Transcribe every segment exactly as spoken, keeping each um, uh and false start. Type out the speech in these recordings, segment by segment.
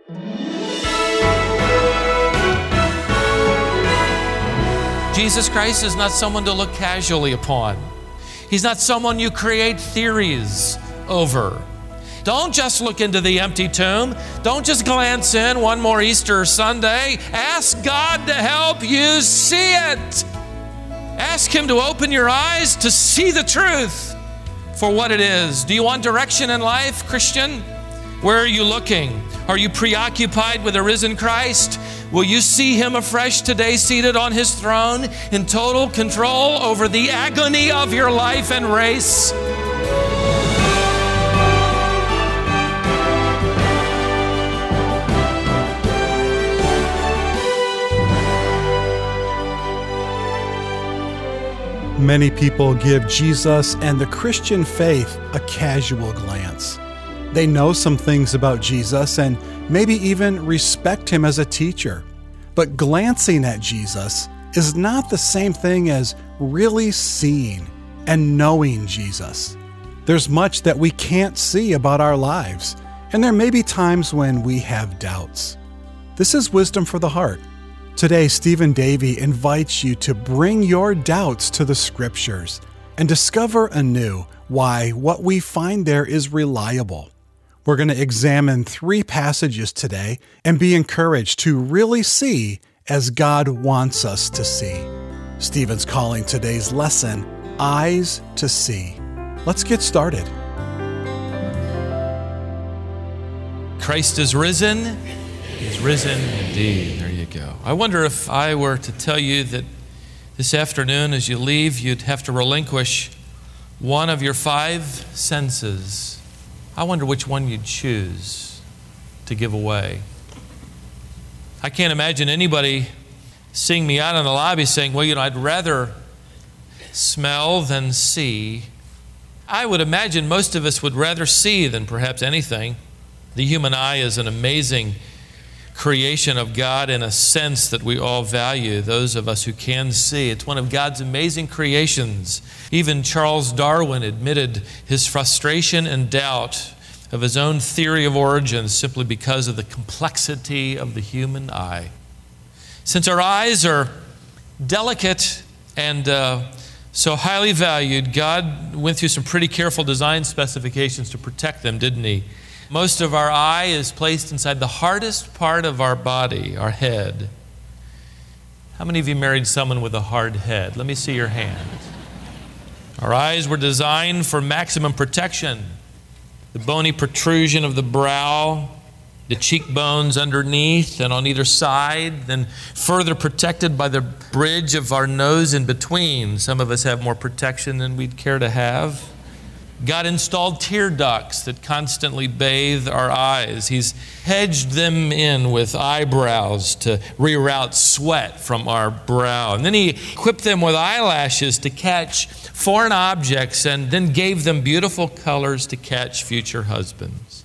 Jesus Christ is not someone to look casually upon. He's not someone you create theories over. Don't just look into the empty tomb. Don't just glance in one more Easter Sunday. Ask God to help you see it. Ask Him to open your eyes to see the truth for what it is. Do you want direction in life, Christian? Where are you looking? Are you preoccupied with the risen Christ? Will you see Him afresh today, seated on His throne in total control over the agony of your life and race? Many people give Jesus and the Christian faith a casual glance. They know some things about Jesus and maybe even respect Him as a teacher. But glancing at Jesus is not the same thing as really seeing and knowing Jesus. There's much that we can't see about our lives, and there may be times when we have doubts. This is Wisdom for the Heart. Today, Stephen Davey invites you to bring your doubts to the Scriptures and discover anew why what we find there is reliable. We're going to examine three passages today and be encouraged to really see as God wants us to see. Stephen's calling today's lesson, Eyes to See. Let's get started. Christ is risen. He's risen indeed. There you go. I wonder if I were to tell you that this afternoon as you leave, you'd have to relinquish one of your five senses. I wonder which one you'd choose to give away. I can't imagine anybody seeing me out in the lobby saying, well, you know, I'd rather smell than see. I would imagine most of us would rather see than perhaps anything. The human eye is an amazing creation of God in a sense that we all value, those of us who can see. It's one of God's amazing creations. Even Charles Darwin admitted his frustration and doubt of his own theory of origins simply because of the complexity of the human eye. Since our eyes are delicate and uh, so highly valued, God went through some pretty careful design specifications to protect them, didn't He? Most of our eye is placed inside the hardest part of our body, our head. How many of you married someone with a hard head? Let me see your hand. Our eyes were designed for maximum protection. The bony protrusion of the brow, the cheekbones underneath and on either side, then further protected by the bridge of our nose in between. Some of us have more protection than we'd care to have. God installed tear ducts that constantly bathe our eyes. He's hedged them in with eyebrows to reroute sweat from our brow. And then He equipped them with eyelashes to catch foreign objects and then gave them beautiful colors to catch future husbands.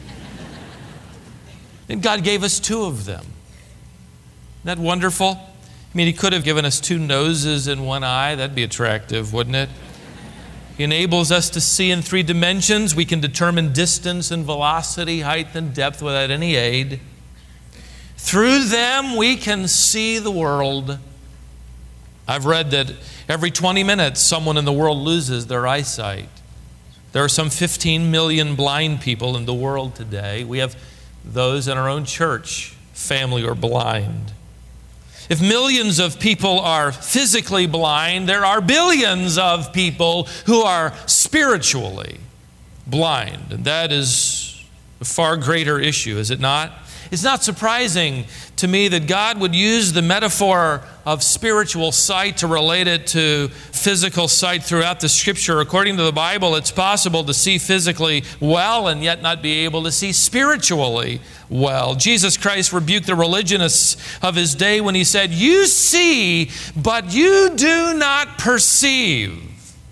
Then God gave us two of them. Isn't that wonderful? I mean, He could have given us two noses and one eye. That'd be attractive, wouldn't it? He enables us to see in three dimensions. We can determine distance and velocity, height and depth without any aid. Through them, we can see the world. I've read that every twenty minutes, someone in the world loses their eyesight. There are some fifteen million blind people in the world today. We have those in our own church family who are blind. If millions of people are physically blind, there are billions of people who are spiritually blind. And that is a far greater issue, is it not? It's not surprising to me that God would use the metaphor of spiritual sight to relate it to physical sight throughout the Scripture. According to the Bible, it's possible to see physically well and yet not be able to see spiritually well. Jesus Christ rebuked the religionists of His day when He said, "You see, but you do not perceive."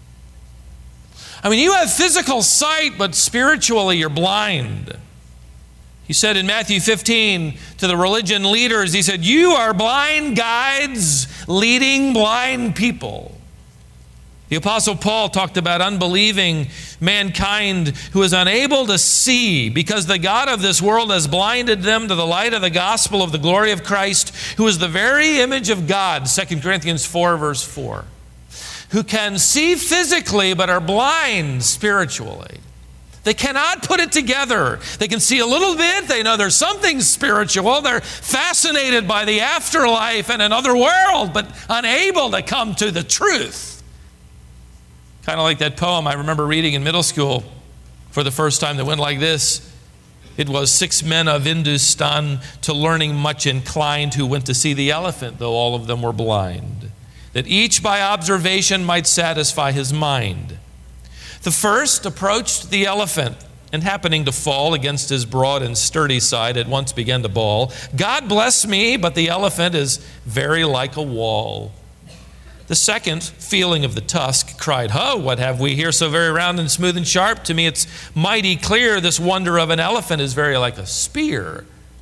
I mean, you have physical sight, but spiritually you're blind. He said in Matthew fifteen to the religion leaders, He said, "You are blind guides leading blind people." The Apostle Paul talked about unbelieving mankind who is unable to see because the God of this world has blinded them to the light of the gospel of the glory of Christ, who is the very image of God, Second Corinthians four, verse four, who can see physically but are blind spiritually. They cannot put it together. They can see a little bit. They know there's something spiritual. They're fascinated by the afterlife and another world, but unable to come to the truth. Kind of like that poem I remember reading in middle school for the first time that went like this. It was six men of Hindustan to learning much inclined who went to see the elephant, though all of them were blind, that each by observation might satisfy his mind. The first approached the elephant, and happening to fall against his broad and sturdy side, at once began to bawl, "God bless me, but the elephant is very like a wall." The second, feeling of the tusk, cried, "Ho, what have we here so very round and smooth and sharp? To me it's mighty clear this wonder of an elephant is very like a spear."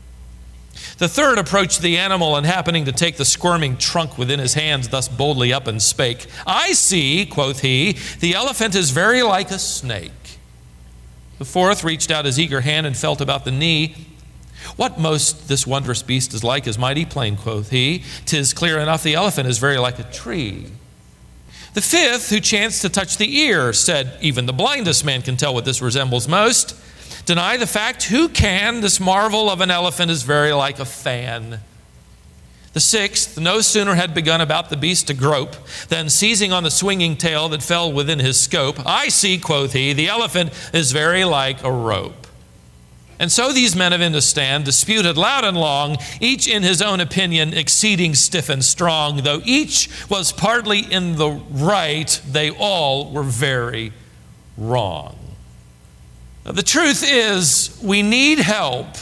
The third approached the animal, and happening to take the squirming trunk within his hands, thus boldly up and spake, "I see," quoth he, "the elephant is very like a snake." The fourth reached out his eager hand and felt about the knee. "What most this wondrous beast is like is mighty plain," quoth he. "'Tis clear enough the elephant is very like a tree." The fifth, who chanced to touch the ear, said, "Even the blindest man can tell what this resembles most. Deny the fact, who can? This marvel of an elephant is very like a fan." The sixth no sooner had begun about the beast to grope, than seizing on the swinging tail that fell within his scope, "I see," quoth he, "the elephant is very like a rope." And so these men of Hindustan disputed loud and long, each in his own opinion exceeding stiff and strong. Though each was partly in the right, they all were very wrong. Now, the truth is, we need help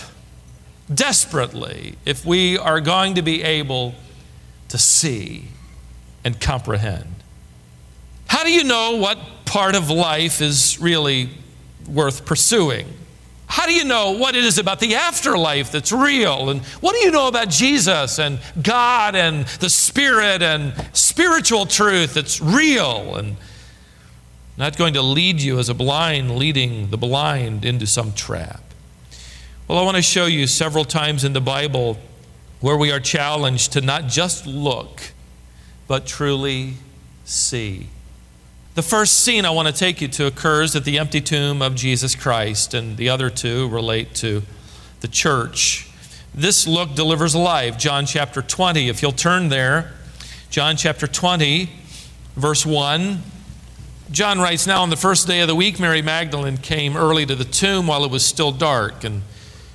desperately if we are going to be able to see and comprehend. How do you know what part of life is really worth pursuing? How do you know what it is about the afterlife that's real? And what do you know about Jesus and God and the Spirit and spiritual truth that's real and not going to lead you as a blind leading the blind into some trap? Well, I want to show you several times in the Bible where we are challenged to not just look, but truly see. The first scene I want to take you to occurs at the empty tomb of Jesus Christ, and the other two relate to the church. This look delivers life. John chapter twenty, if you'll turn there. John chapter twenty, verse one. John writes, "Now on the first day of the week, Mary Magdalene came early to the tomb while it was still dark, and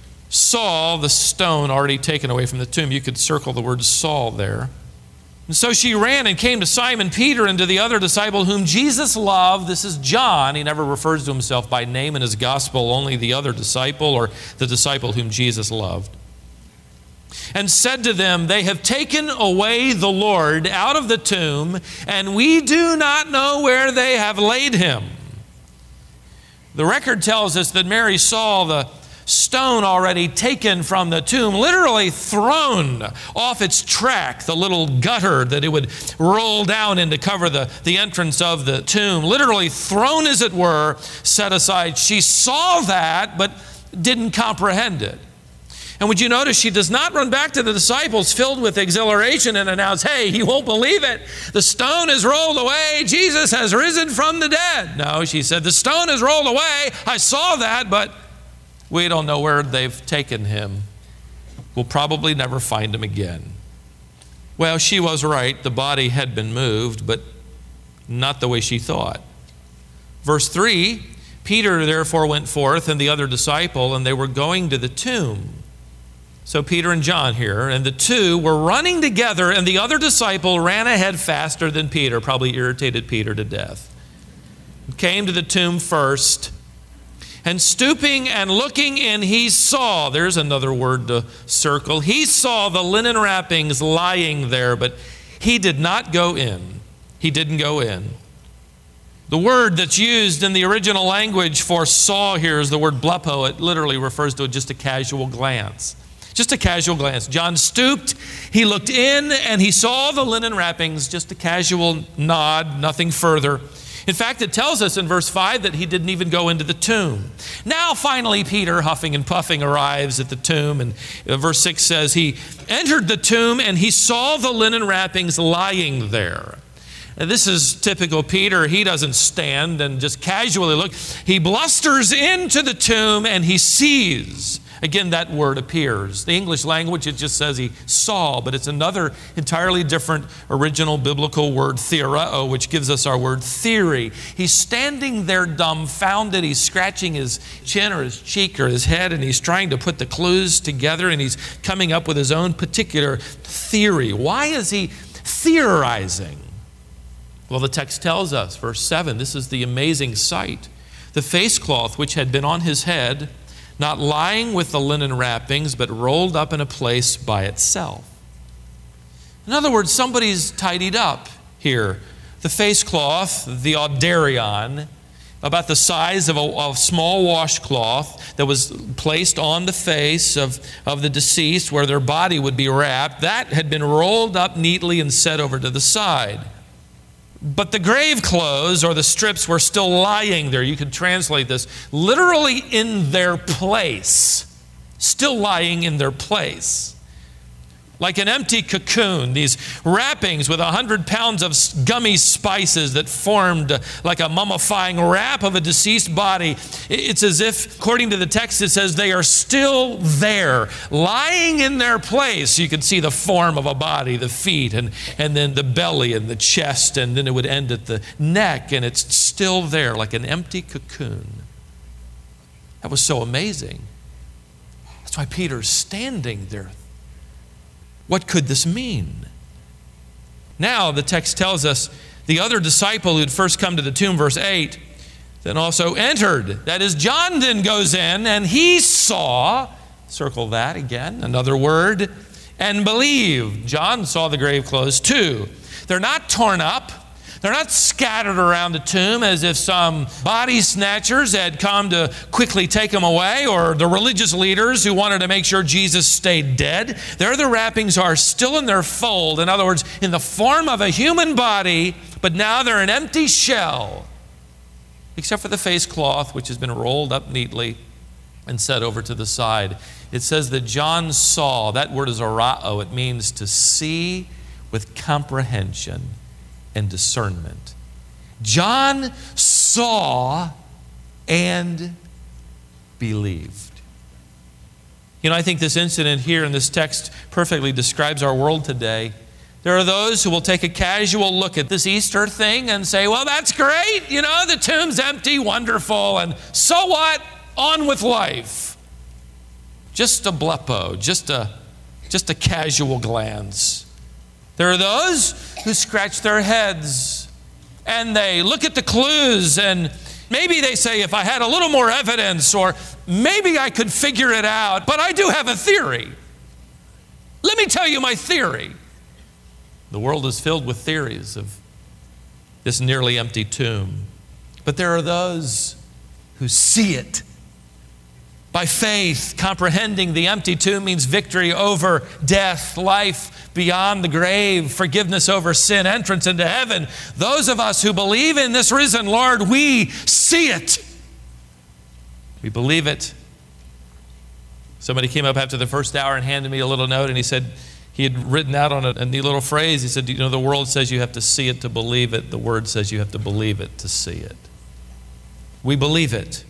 saw the stone already taken away from the tomb." You could circle the word "saw" there. And so she ran and came to Simon Peter and to the other disciple whom Jesus loved. This is John. He never refers to himself by name in his gospel, only the other disciple or the disciple whom Jesus loved. And said to them, "They have taken away the Lord out of the tomb, and we do not know where they have laid him." The record tells us that Mary saw the stone already taken from the tomb, literally thrown off its track, the little gutter that it would roll down in to cover the, the entrance of the tomb, literally thrown, as it were, set aside. She saw that, but didn't comprehend it. And would you notice she does not run back to the disciples filled with exhilaration and announce, "Hey, you won't believe it. The stone is rolled away. Jesus has risen from the dead." No, she said, "The stone is rolled away. I saw that, but we don't know where they've taken him. We'll probably never find him again." Well, she was right. The body had been moved, but not the way she thought. Verse three, Peter therefore went forth and the other disciple, and they were going to the tomb. So Peter and John here, and the two were running together, and the other disciple ran ahead faster than Peter, probably irritated Peter to death. Came to the tomb first, and stooping and looking in, he saw, there's another word to circle, he saw the linen wrappings lying there, but he did not go in. He didn't go in. The word that's used in the original language for saw here is the word blepo. It literally refers to just a casual glance. Just a casual glance. John stooped, he looked in, and he saw the linen wrappings, just a casual nod, nothing further. In fact, it tells us in verse five that he didn't even go into the tomb. Now, finally, Peter, huffing and puffing, arrives at the tomb. And verse six says, he entered the tomb and he saw the linen wrappings lying there. Now, this is typical Peter. He doesn't stand and just casually look. He blusters into the tomb and he sees. Again, that word appears. The English language, it just says he saw, but it's another entirely different original biblical word, theoreo, which gives us our word theory. He's standing there dumbfounded. He's scratching his chin or his cheek or his head, and he's trying to put the clues together, and he's coming up with his own particular theory. Why is he theorizing? Well, the text tells us, verse seven, this is the amazing sight. The face cloth which had been on his head, not lying with the linen wrappings, but rolled up in a place by itself. In other words, somebody's tidied up here. The face cloth, the audarion, about the size of a, a small washcloth that was placed on the face of, of the deceased where their body would be wrapped, that had been rolled up neatly and set over to the side. But the grave clothes or the strips were still lying there. You could translate this literally in their place, still lying in their place. Like an empty cocoon, these wrappings with a hundred pounds of gummy spices that formed like a mummifying wrap of a deceased body. It's as if, according to the text, it says they are still there, lying in their place. You can see the form of a body, the feet, and, and then the belly and the chest, and then it would end at the neck, and it's still there like an empty cocoon. That was so amazing. That's why Peter's standing there. What could this mean? Now, the text tells us the other disciple who'd first come to the tomb, verse eight, then also entered. That is, John then goes in and he saw, circle that again, another word, and believed. John saw the grave clothes too. They're not torn up. They're not scattered around the tomb as if some body snatchers had come to quickly take them away, or the religious leaders who wanted to make sure Jesus stayed dead. There the wrappings are still in their fold. In other words, in the form of a human body, but now they're an empty shell, except for the face cloth, which has been rolled up neatly and set over to the side. It says that John saw. That word is arao. It means to see with comprehension and discernment. John saw and believed. You know, I think this incident here in this text perfectly describes our world today. There are those who will take a casual look at this Easter thing and say, well, that's great. You know, the tomb's empty, wonderful, and so what? On with life. Just a blepo, just a, just a casual glance. There are those who scratch their heads and they look at the clues and maybe they say, if I had a little more evidence, or maybe I could figure it out, but I do have a theory. Let me tell you my theory. The world is filled with theories of this nearly empty tomb. But there are those who see it. By faith, comprehending the empty tomb means victory over death, life beyond the grave, forgiveness over sin, entrance into heaven. Those of us who believe in this risen Lord, we see it. We believe it. Somebody came up after the first hour and handed me a little note, and he said he had written out on a, a neat little phrase. He said, you know, the world says you have to see it to believe it. The Word says you have to believe it to see it. We believe it.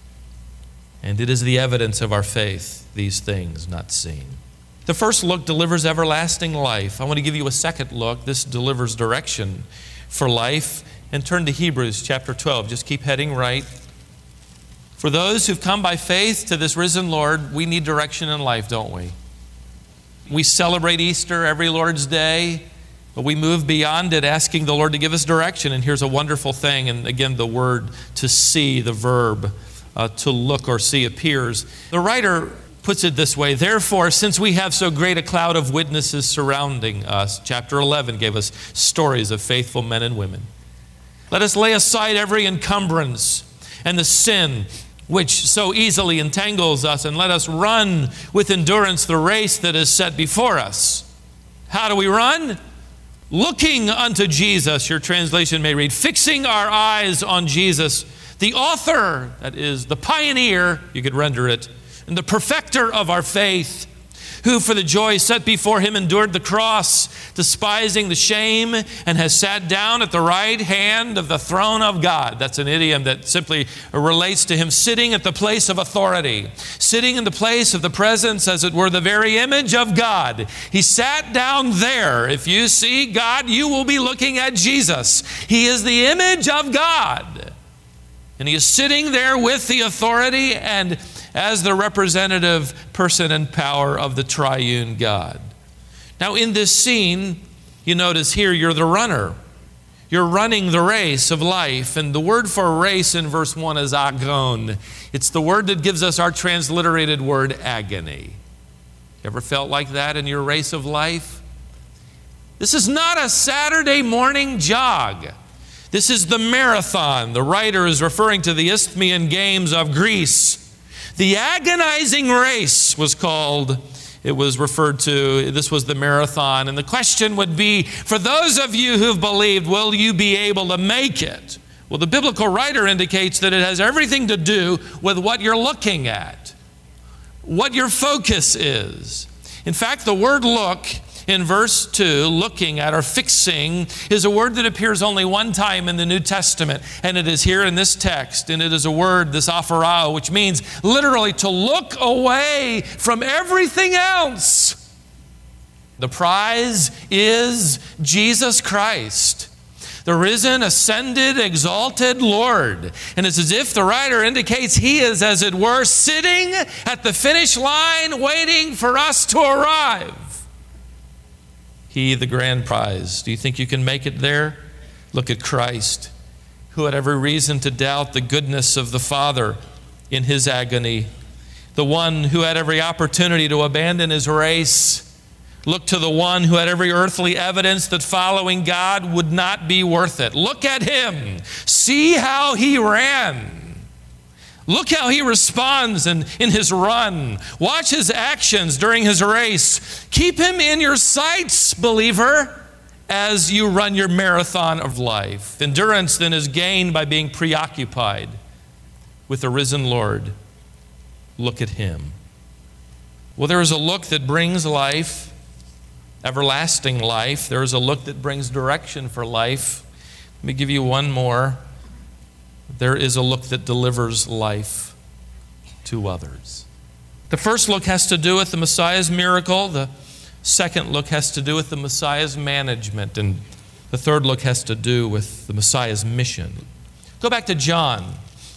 And it is the evidence of our faith, these things not seen. The first look delivers everlasting life. I want to give you a second look. This delivers direction for life. And turn to Hebrews chapter twelve. Just keep heading right. For those who've come by faith to this risen Lord, we need direction in life, don't we? We celebrate Easter every Lord's Day, but we move beyond it, asking the Lord to give us direction. And here's a wonderful thing. And again, the word to see, the verb, Uh, to look or see appears. The writer puts it this way: therefore, since we have so great a cloud of witnesses surrounding us, chapter eleven gave us stories of faithful men and women. Let us lay aside every encumbrance and the sin which so easily entangles us, and let us run with endurance the race that is set before us. How do we run? Looking unto Jesus, your translation may read, fixing our eyes on Jesus, the author, that is the pioneer, you could render it, and the perfecter of our faith, who for the joy set before him endured the cross, despising the shame, and has sat down at the right hand of the throne of God. That's an idiom that simply relates to him sitting at the place of authority, sitting in the place of the presence, as it were, the very image of God. He sat down there. If you see God, you will be looking at Jesus. He is the image of God. And he is sitting there with the authority and as the representative person and power of the triune God. Now in this scene, you notice here you're the runner. You're running the race of life. And the word for race in verse one is agon. It's the word that gives us our transliterated word agony. Ever felt like that in your race of life? This is not a Saturday morning jog. This is the marathon. The writer is referring to the Isthmian Games of Greece. The agonizing race was called, it was referred to, this was the marathon. And the question would be, for those of you who've believed, will you be able to make it? Well, the biblical writer indicates that it has everything to do with what you're looking at, what your focus is. In fact, the word look in verse two, looking at or fixing, is a word that appears only one time in the New Testament, and it is here in this text, and it is a word, this apharao, which means literally to look away from everything else. The prize is Jesus Christ, the risen, ascended, exalted Lord. And it's as if the writer indicates he is, as it were, sitting at the finish line waiting for us to arrive. He, the grand prize. Do you think you can make it there? Look at Christ, who had every reason to doubt the goodness of the Father in his agony. The one who had every opportunity to abandon his race. Look to the one who had every earthly evidence that following God would not be worth it. Look at him. See how he ran. Look how he responds in, in his run. Watch his actions during his race. Keep him in your sights, believer, as you run your marathon of life. Endurance then is gained by being preoccupied with the risen Lord. Look at him. Well, there is a look that brings life, everlasting life. There is a look that brings direction for life. Let me give you one more. There is a look that delivers life to others. The first look has to do with the Messiah's miracle. The second look has to do with the Messiah's management. And the third look has to do with the Messiah's mission. Go back to John.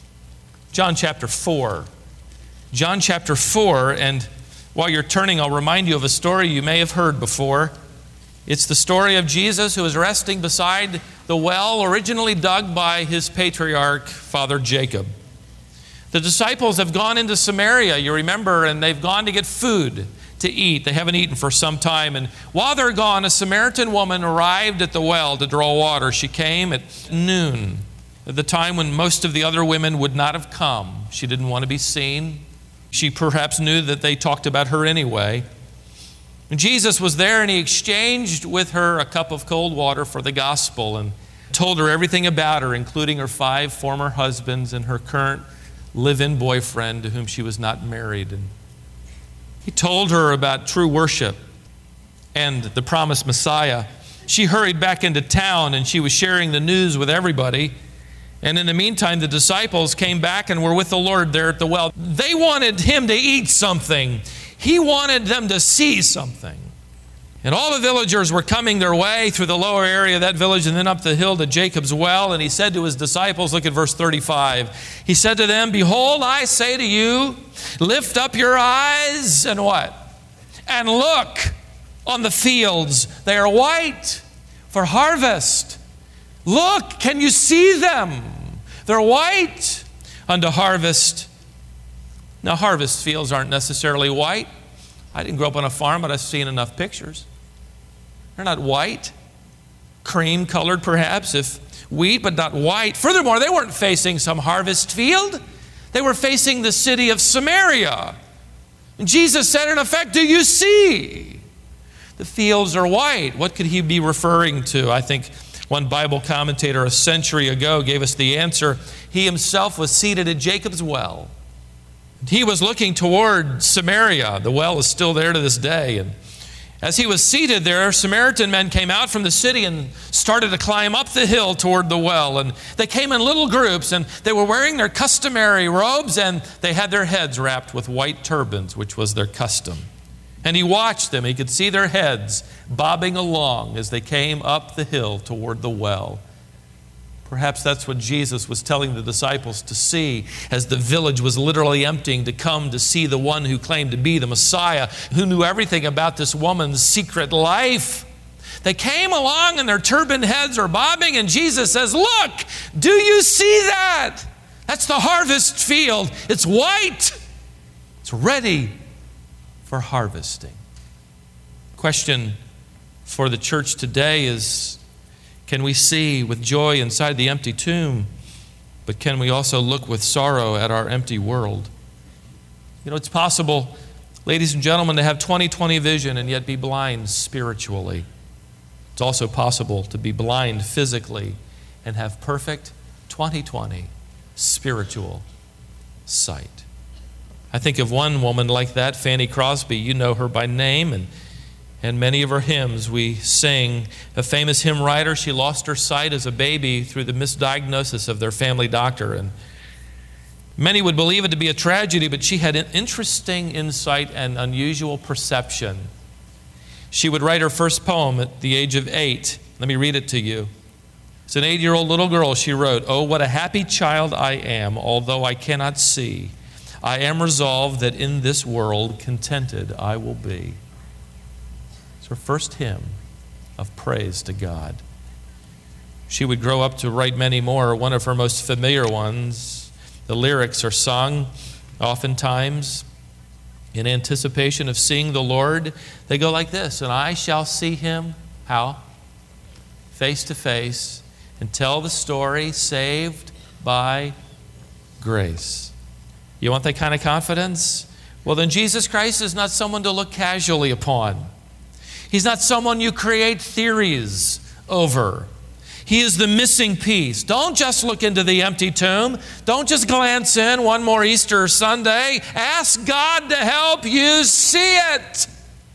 John chapter four. John chapter four, and while you're turning, I'll remind you of a story you may have heard before. It's the story of Jesus who is resting beside the well originally dug by his patriarch, Father Jacob. The disciples have gone into Samaria, you remember, and they've gone to get food to eat. They haven't eaten for some time. And while they're gone, a Samaritan woman arrived at the well to draw water. She came at noon, at the time when most of the other women would not have come. She didn't want to be seen. She perhaps knew that they talked about her anyway. And Jesus was there, and he exchanged with her a cup of cold water for the gospel and told her everything about her, including her five former husbands and her current live-in boyfriend to whom she was not married. And he told her about true worship and the promised Messiah. She hurried back into town, and she was sharing the news with everybody. And in the meantime, the disciples came back and were with the Lord there at the well. They wanted him to eat something. He wanted them to see something. And all the villagers were coming their way through the lower area of that village and then up the hill to Jacob's well. And he said to his disciples, look at verse thirty-five. He said to them, behold, I say to you, lift up your eyes and what? And look on the fields. They are white for harvest. Look, can you see them? They're white unto harvest. Now, harvest fields aren't necessarily white. I didn't grow up on a farm, but I've seen enough pictures. They're not white. Cream colored, perhaps, if wheat, but not white. Furthermore, they weren't facing some harvest field. They were facing the city of Samaria. And Jesus said, in effect, do you see? The fields are white. What could he be referring to? I think one Bible commentator a century ago gave us the answer. He himself was seated at Jacob's well. He was looking toward Samaria. The well is still there to this day. And as he was seated there, Samaritan men came out from the city and started to climb up the hill toward the well. And they came in little groups, and they were wearing their customary robes, and they had their heads wrapped with white turbans, which was their custom. And he watched them. He could see their heads bobbing along as they came up the hill toward the well. Perhaps that's what Jesus was telling the disciples to see as the village was literally emptying, to come to see the one who claimed to be the Messiah, who knew everything about this woman's secret life. They came along and their turbaned heads are bobbing, and Jesus says, look, do you see that? That's the harvest field. It's white. It's ready for harvesting. Question for the church today is, can we see with joy inside the empty tomb, but can we also look with sorrow at our empty world? You know, it's possible, ladies and gentlemen, to have twenty twenty vision and yet be blind spiritually. It's also possible to be blind physically and have perfect twenty twenty spiritual sight. I think of one woman like that, Fanny Crosby. You know her by name, and And many of her hymns we sing. A famous hymn writer, she lost her sight as a baby through the misdiagnosis of their family doctor. And many would believe it to be a tragedy, but she had an interesting insight and unusual perception. She would write her first poem at the age of eight. Let me read it to you. As an eight-year-old little girl, she wrote, "Oh, what a happy child I am, although I cannot see. I am resolved that in this world contented I will be." Her first hymn of praise to God. She would grow up to write many more. One of her most familiar ones, the lyrics are sung oftentimes in anticipation of seeing the Lord. They go like this, and I shall see him, how? Face to face, and tell the story, saved by grace. You want that kind of confidence? Well, then Jesus Christ is not someone to look casually upon. He's not someone you create theories over. He is the missing piece. Don't just look into the empty tomb. Don't just glance in one more Easter Sunday. Ask God to help you see it.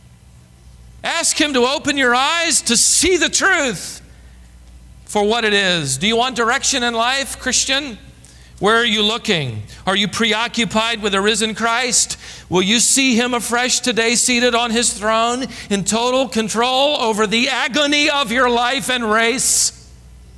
Ask Him to open your eyes to see the truth for what it is. Do you want direction in life, Christian? Where are you looking? Are you preoccupied with a risen Christ? Will you see Him afresh today, seated on His throne, in total control over the agony of your life and race?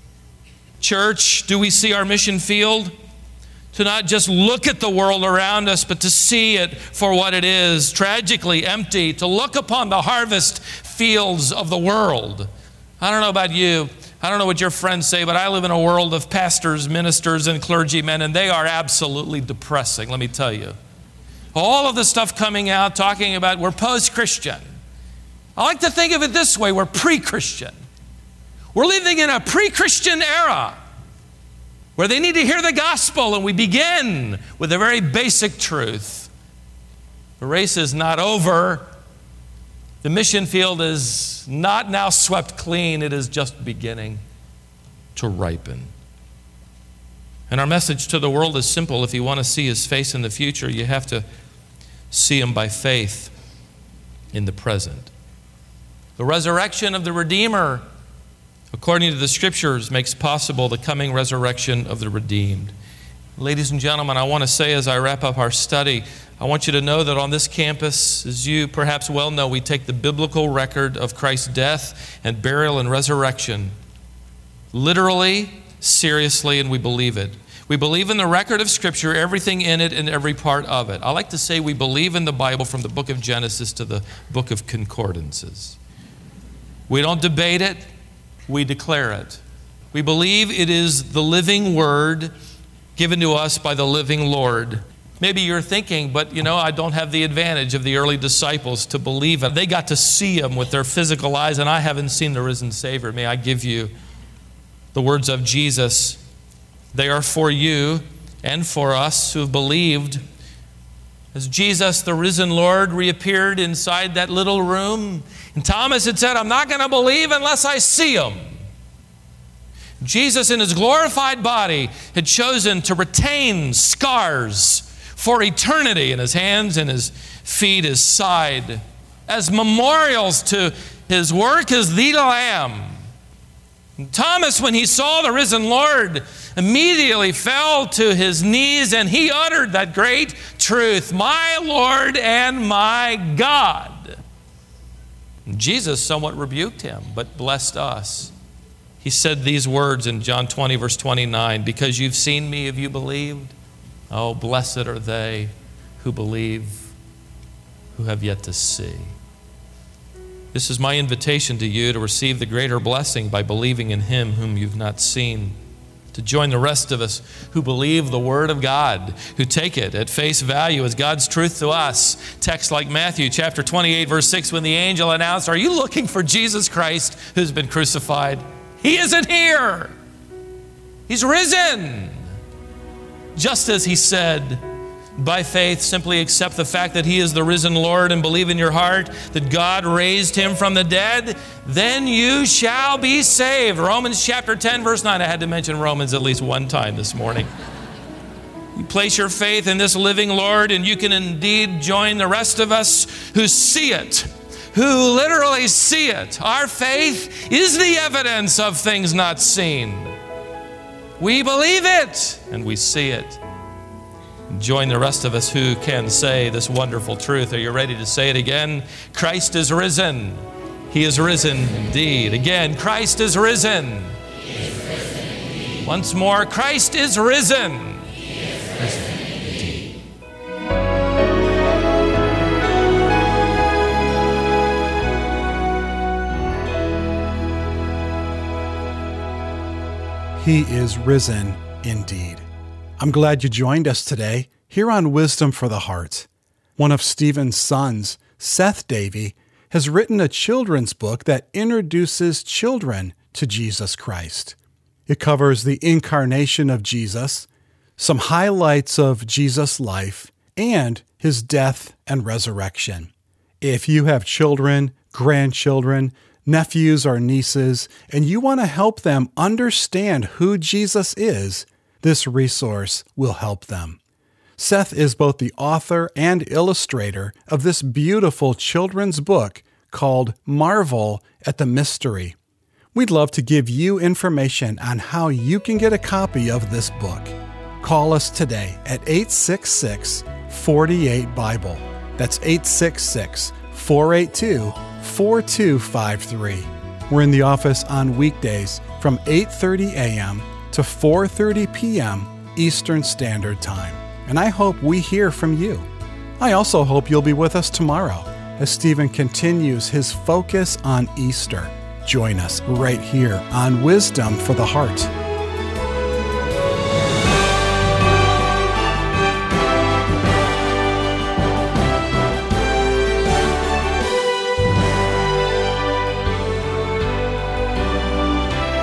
Church, do we see our mission field? To not just look at the world around us, but to see it for what it is, tragically empty, to look upon the harvest fields of the world. I don't know about you. I don't know what your friends say, but I live in a world of pastors, ministers, and clergymen, and they are absolutely depressing, let me tell you. All of the stuff coming out talking about we're post-Christian. I like to think of it this way, we're pre-Christian. We're living in a pre-Christian era where they need to hear the gospel, and we begin with a very basic truth. The race is not over. The mission field is not now swept clean. It is just beginning to ripen. And our message to the world is simple. If you want to see His face in the future, you have to see Him by faith in the present. The resurrection of the Redeemer, according to the Scriptures, makes possible the coming resurrection of the redeemed. Ladies and gentlemen, I want to say as I wrap up our study, I want you to know that on this campus, as you perhaps well know, we take the biblical record of Christ's death and burial and resurrection literally, seriously, and we believe it. We believe in the record of Scripture, everything in it and every part of it. I like to say we believe in the Bible from the book of Genesis to the book of concordances. We don't debate it, we declare it. We believe it is the living word given to us by the living Lord. Maybe you're thinking, but you know, I don't have the advantage of the early disciples to believe it. They got to see Him with their physical eyes, and I haven't seen the risen Savior. May I give you the words of Jesus. They are for you and for us who have believed. As Jesus, the risen Lord, reappeared inside that little room, and Thomas had said, I'm not going to believe unless I see him. Jesus, in his glorified body, had chosen to retain scars for eternity in his hands and his feet, his side, as memorials to his work as the Lamb. And Thomas, when he saw the risen Lord, immediately fell to his knees and he uttered that great truth, my Lord and my God. And Jesus somewhat rebuked him, but blessed us. He said these words in John twenty, verse twenty-nine, because you've seen me, have you believed? Oh, blessed are they who believe, who have yet to see. This is my invitation to you to receive the greater blessing by believing in him whom you've not seen, to join the rest of us who believe the Word of God, who take it at face value as God's truth to us. Texts like Matthew chapter twenty-eight, verse six, when the angel announced, are you looking for Jesus Christ who's been crucified? He isn't here. He's risen. Just as he said, by faith, simply accept the fact that he is the risen Lord and believe in your heart that God raised him from the dead, then you shall be saved. Romans chapter ten, verse nine. I had to mention Romans at least one time this morning. You place your faith in this living Lord and you can indeed join the rest of us who see it, who literally see it. Our faith is the evidence of things not seen. We believe it and we see it. Join the rest of us who can say this wonderful truth. Are you ready to say it again? Christ is risen. He is risen indeed. Again, Christ is risen. He is risen indeed. Once more, Christ is risen. He is risen indeed. He is risen indeed. I'm glad you joined us today here on Wisdom for the Heart. One of Stephen's sons, Seth Davey, has written a children's book that introduces children to Jesus Christ. It covers the incarnation of Jesus, some highlights of Jesus' life, and his death and resurrection. If you have children, grandchildren, nephews, or nieces, and you want to help them understand who Jesus is, this resource will help them. Seth is both the author and illustrator of this beautiful children's book called Marvel at the Mystery. We'd love to give you information on how you can get a copy of this book. Call us today at eight six six, four eight, Bible. That's eight six six, four eight two, four two five three. We're in the office on weekdays from eight thirty a.m. to four thirty p.m. Eastern Standard Time. And I hope we hear from you. I also hope you'll be with us tomorrow as Stephen continues his focus on Easter. Join us right here on Wisdom for the Heart.